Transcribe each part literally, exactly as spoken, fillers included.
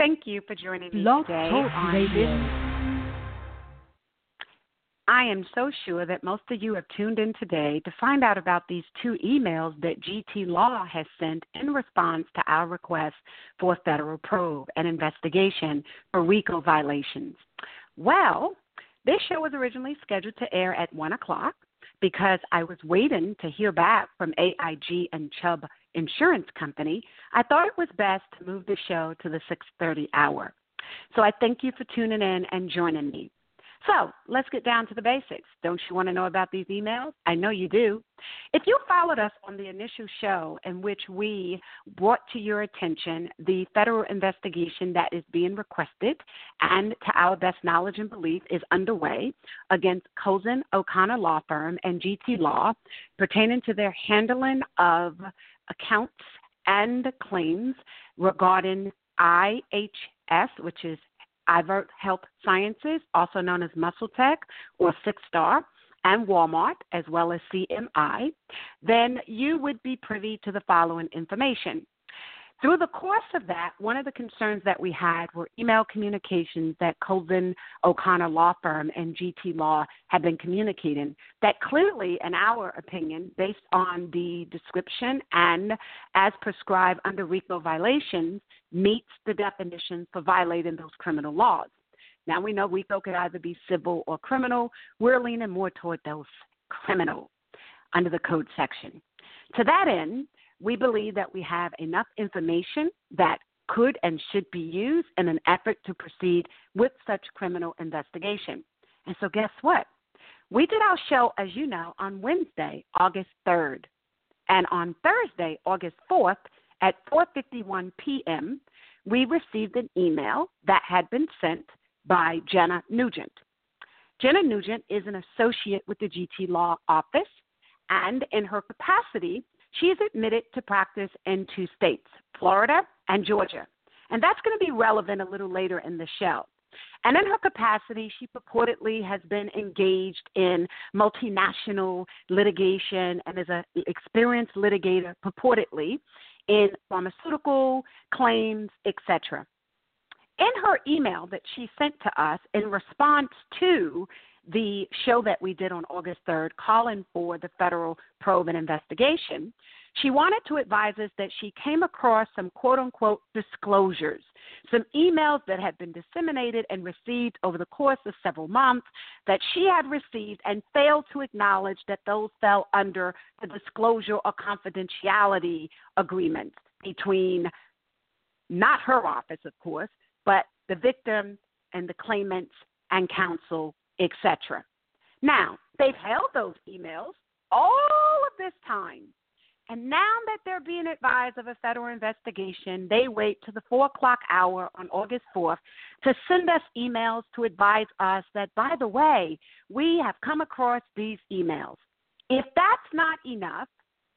Thank you for joining me Blog today Talk on Radio. this. I am so sure that most of you have tuned in today to find out about these two emails that G T Law has sent in response to our request for a federal probe and investigation for RICO violations. Well, this show was originally scheduled to air at one o'clock because I was waiting to hear back from A I G and Chubb Insurance Company. I thought it was best to move the show to the six thirty hour. So I thank you for tuning in and joining me. So let's get down to the basics. Don't you want to know about these emails? I know you do. If you followed us on the initial show in which we brought to your attention the federal investigation that is being requested and to our best knowledge and belief is underway against Cozen O'Connor Law Firm and G T Law pertaining to their handling of accounts and claims regarding I H S, which is Ivert Health Sciences, also known as MuscleTech or Six Star, and Walmart, as well as C M I, then you would be privy to the following information. Through the course of that, one of the concerns that we had were email communications that Cozen O'Connor Law Firm and G T Law had been communicating that clearly, in our opinion, based on the description and as prescribed under RICO violations, meets the definition for violating those criminal laws. Now, we know RICO could either be civil or criminal. We're leaning more toward those criminal under the code section. To that end, we believe that we have enough information that could and should be used in an effort to proceed with such criminal investigation. And so guess what? We did our show, as you know, on Wednesday, August third. And on Thursday, August fourth, at four fifty-one p.m., we received an email that had been sent by Jenna Nugent. Jenna Nugent is an associate with the G T Law office, and in her capacity, she is admitted to practice in two states, Florida and Georgia. And that's going to be relevant a little later in the show. And in her capacity, she purportedly has been engaged in multinational litigation and is an experienced litigator, purportedly, in pharmaceutical claims, et cetera. In her email that she sent to us in response to the show that we did on August third, calling for the federal probe and investigation, she wanted to advise us that she came across some quote-unquote disclosures, some emails that had been disseminated and received over the course of several months that she had received and failed to acknowledge that those fell under the disclosure or confidentiality agreements between not her office, of course, but the victim and the claimants and counsel, et cetera. Now, they've held those emails all of this time, and now that they're being advised of a federal investigation, they wait to the four o'clock hour on August fourth to send us emails to advise us that, by the way, we have come across these emails. If that's not enough,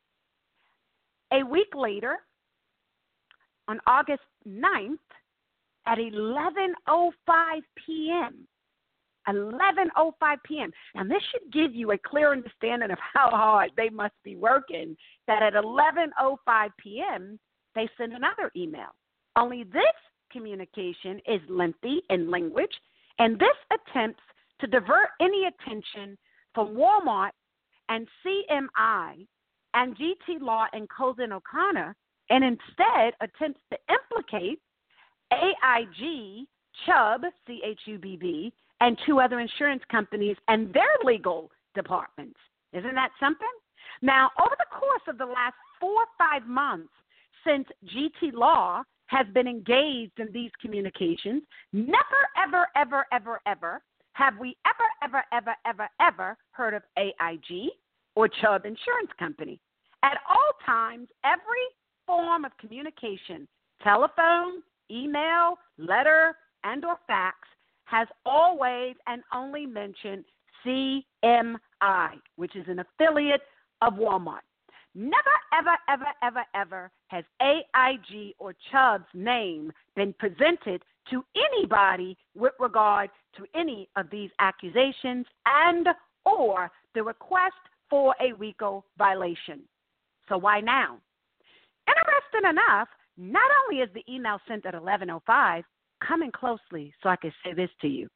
a week later, on August ninth, at eleven oh five p.m., eleven oh five p.m. Now, this should give you a clear understanding of how hard they must be working, that at eleven oh five p.m., they send another email. Only this communication is lengthy in language, and this attempts to divert any attention from Walmart and C M I and G T Law and Cozen O'Connor, and instead attempts to implicate A I G, Chubb, C H U B B, and two other insurance companies and their legal departments. Isn't that something? Now, over the course of the last four or five months since G T Law has been engaged in these communications, never, ever, ever, ever, ever have we ever, ever, ever, ever, ever heard of A I G or Chubb Insurance Company. At all times, every form of communication, telephone, email, letter, and or fax, has always and only mentioned C M I, which is an affiliate of Walmart. Never, ever, ever, ever, ever has A I G or Chubb's name been presented to anybody with regard to any of these accusations and or the request for a RICO violation. So why now? Interesting enough, not only is the email sent at eleven oh five, come in closely so I can say this to you.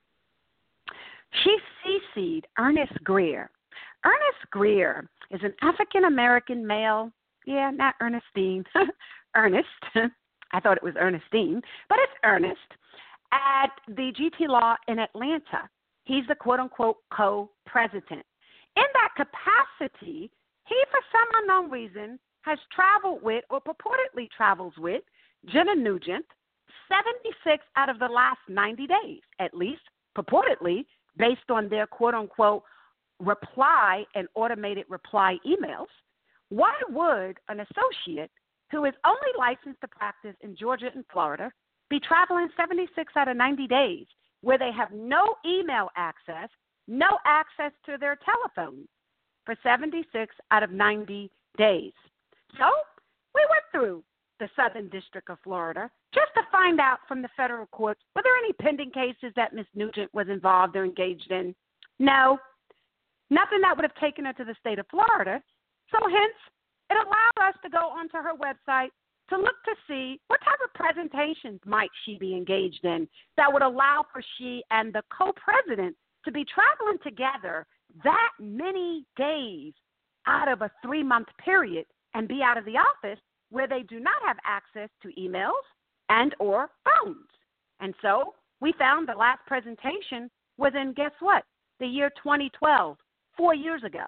She C C'd Ernest Greer. Ernest Greer is an African-American male. Yeah, not Ernestine. Ernest. I thought it was Ernestine, but it's Ernest at the G T Law in Atlanta. He's the quote-unquote co-president. In that capacity, he, for some unknown reason, has traveled with or purportedly travels with Jenna Nugent seventy-six out of the last ninety days, at least purportedly, based on their quote-unquote reply and automated reply emails. Why would an associate who is only licensed to practice in Georgia and Florida be traveling seventy-six out of ninety days where they have no email access, no access to their telephone for seventy-six out of ninety days? So we went through the Southern District of Florida just to find out from the federal courts, were there any pending cases that Miz Nugent was involved or engaged in? No, nothing that would have taken her to the state of Florida. So hence, it allowed us to go onto her website to look to see what type of presentations might she be engaged in that would allow for she and the co-president to be traveling together that many days out of a three-month period and be out of the office where they do not have access to emails and or phones. And so we found the last presentation was in, guess what, the year twenty twelve, four years ago.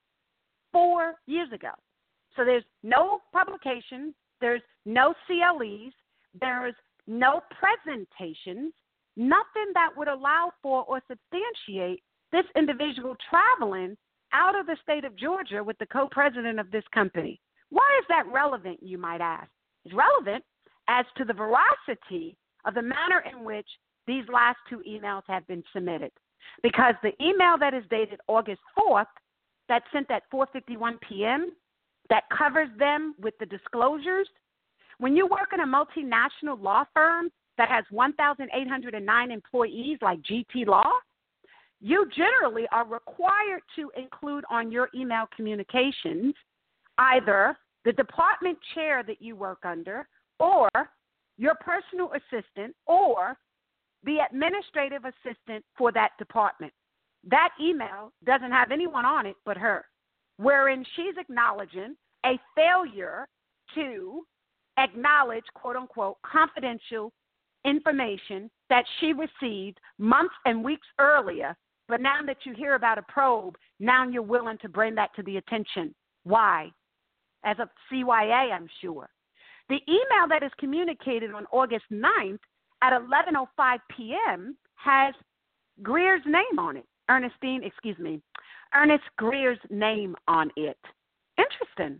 Four years ago. So there's no publications, there's no C L Es, there's no presentations, nothing that would allow for or substantiate this individual traveling out of the state of Georgia with the co-president of this company. Why is that relevant, you might ask? It's relevant as to the veracity of the manner in which these last two emails have been submitted. Because the email that is dated August fourth, that's sent at four fifty-one p.m., that covers them with the disclosures, when you work in a multinational law firm that has one thousand eight hundred nine employees like G T Law, you generally are required to include on your email communications either the department chair that you work under or your personal assistant or the administrative assistant for that department. That email doesn't have anyone on it but her, wherein she's acknowledging a failure to acknowledge, quote-unquote, confidential information that she received months and weeks earlier, but now that you hear about a probe, now you're willing to bring that to the attention. Why? As a C Y A, I'm sure. The email that is communicated on August ninth at eleven oh five p.m. has Greer's name on it. Ernestine, excuse me, Ernest Greer's name on it. Interesting.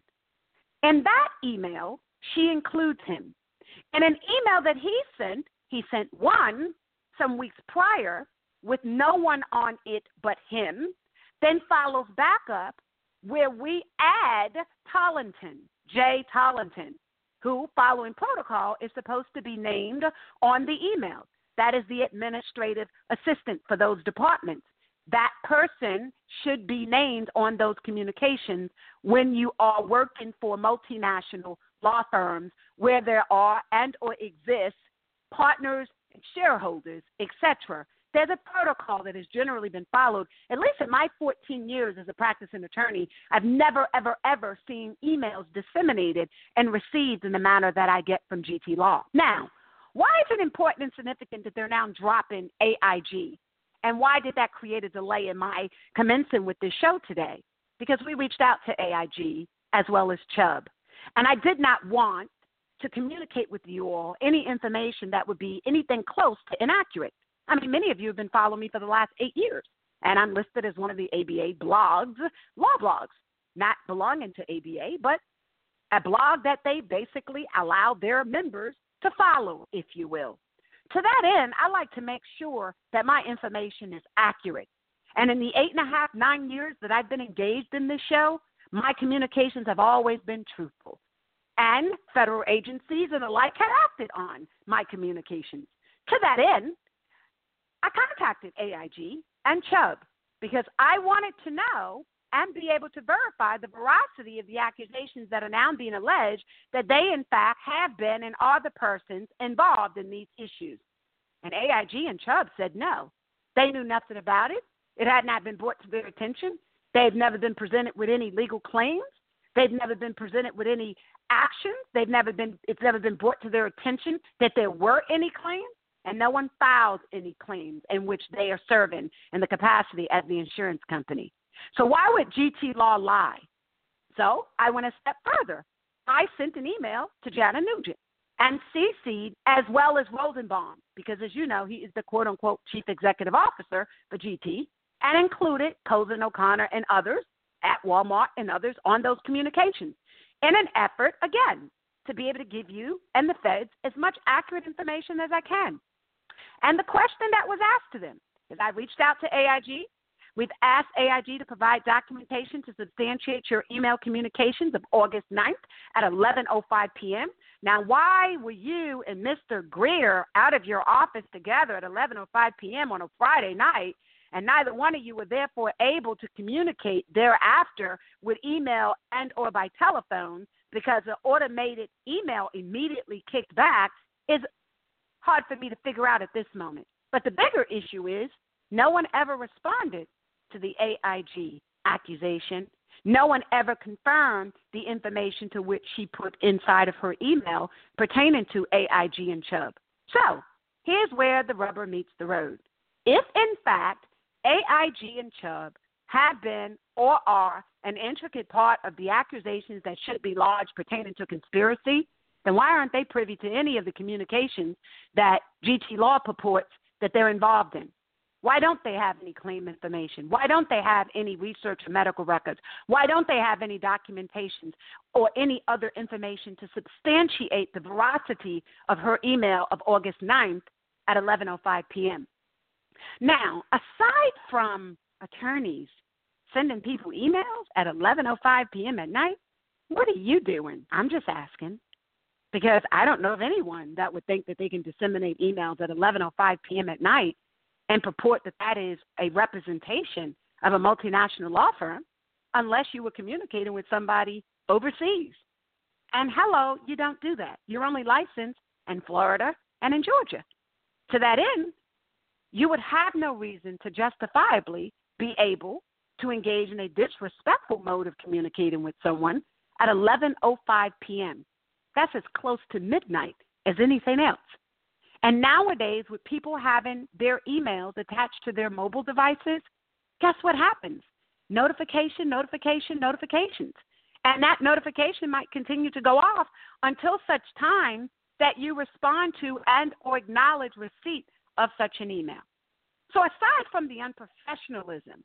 In that email, she includes him. In an email that he sent, he sent one some weeks prior with no one on it but him, then follows back up where we add Tollington, Jay Tollington, who, following protocol, is supposed to be named on the email. That is the administrative assistant for those departments. That person should be named on those communications when you are working for multinational law firms where there are and or exist partners, shareholders, et cetera. There's a protocol that has generally been followed. At least in my fourteen years as a practicing attorney, I've never, ever, ever seen emails disseminated and received in the manner that I get from G T Law. Now, why is it important and significant that they're now dropping A I G? And why did that create a delay in my commencing with this show today? Because we reached out to A I G as well as Chubb. And I did not want to communicate with you all any information that would be anything close to inaccurate. I mean, many of you have been following me for the last eight years, and I'm listed as one of the A B A blogs, law blogs, not belonging to A B A, but a blog that they basically allow their members to follow, if you will. To that end, I like to make sure that my information is accurate. And in the eight and a half, nine years that I've been engaged in this show, my communications have always been truthful. And federal agencies and the like have acted on my communications. To that end, I contacted A I G and Chubb because I wanted to know and be able to verify the veracity of the accusations that are now being alleged that they, in fact, have been and are the persons involved in these issues. A I G and Chubb said no. They knew nothing about it. It had not been brought to their attention. They've never been presented with any legal claims. They've never been presented with any actions. They've never been, it's never been brought to their attention that there were any claims, and no one filed any claims in which they are serving in the capacity as the insurance company. So why would G T Law lie? So I went a step further. I sent an email to Jana Nugent and C C'd as well as Rosenbaum, because as you know, he is the quote-unquote chief executive officer for G T, and included Cozen O'Connor and others at Walmart and others on those communications in an effort, again, to be able to give you and the feds as much accurate information as I can. And the question that was asked to them is I reached out to A I G. We've asked A I G to provide documentation to substantiate your email communications of August ninth at eleven oh five p.m. Now, why were you and Mister Greer out of your office together at eleven oh five p.m. on a Friday night, and neither one of you were therefore able to communicate thereafter with email and or by telephone because the automated email immediately kicked back is hard for me to figure out at this moment. But the bigger issue is no one ever responded to the A I G accusation. No one ever confirmed the information to which she put inside of her email pertaining to A I G and Chubb. So here's where the rubber meets the road. If, in fact, A I G and Chubb have been or are an intricate part of the accusations that should be lodged pertaining to conspiracy, then why aren't they privy to any of the communications that G T Law purports that they're involved in? Why don't they have any claim information? Why don't they have any research or medical records? Why don't they have any documentations or any other information to substantiate the veracity of her email of August ninth at eleven oh five p.m.? Now, aside from attorneys sending people emails at eleven oh five p.m. at night, what are you doing? I'm just asking. Because I don't know of anyone that would think that they can disseminate emails at eleven oh five p.m. at night and purport that that is a representation of a multinational law firm unless you were communicating with somebody overseas. And hello, you don't do that. You're only licensed in Florida and in Georgia. To that end, you would have no reason to justifiably be able to engage in a disrespectful mode of communicating with someone at eleven oh five p.m. That's as close to midnight as anything else. And nowadays, with people having their emails attached to their mobile devices, guess what happens? Notification, notification, notifications. And that notification might continue to go off until such time that you respond to and or acknowledge receipt of such an email. So aside from the unprofessionalism,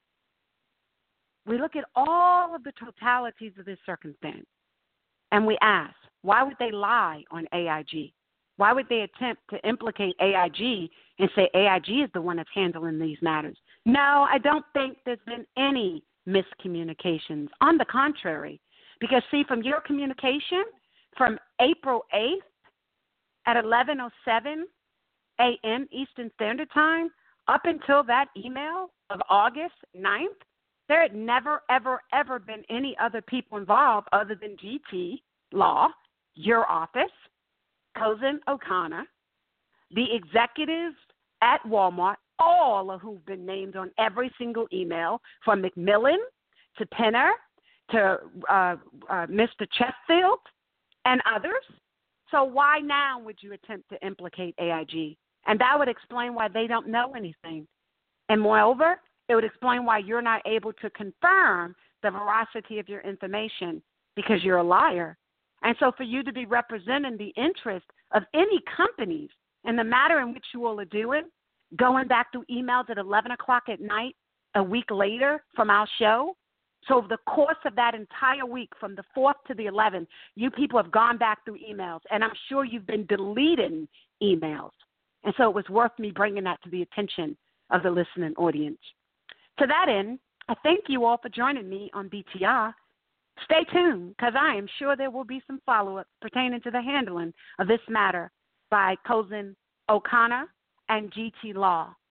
we look at all of the totalities of this circumstance, and we ask, why would they lie on A I G? Why would they attempt to implicate A I G and say A I G is the one that's handling these matters? No, I don't think there's been any miscommunications. On the contrary, because, see, from your communication from April eighth at eleven oh seven a.m. Eastern Standard Time up until that email of August ninth, there had never, ever, ever been any other people involved other than G T Law, your office, Cozen O'Connor, the executives at Walmart, all of who've been named on every single email, from McMillan to Penner to uh, uh, Mister Chesfield and others. So why now would you attempt to implicate A I G? And that would explain why they don't know anything. And moreover, it would explain why you're not able to confirm the veracity of your information because you're a liar. And so for you to be representing the interest of any companies in the matter in which you all are doing, going back through emails at eleven o'clock at night a week later from our show. So over the course of that entire week, from the fourth to the eleventh, you people have gone back through emails, and I'm sure you've been deleting emails. And so it was worth me bringing that to the attention of the listening audience. To that end, I thank you all for joining me on B T R. Stay tuned, because I am sure there will be some follow-ups pertaining to the handling of this matter by Cozen O'Connor and G T Law.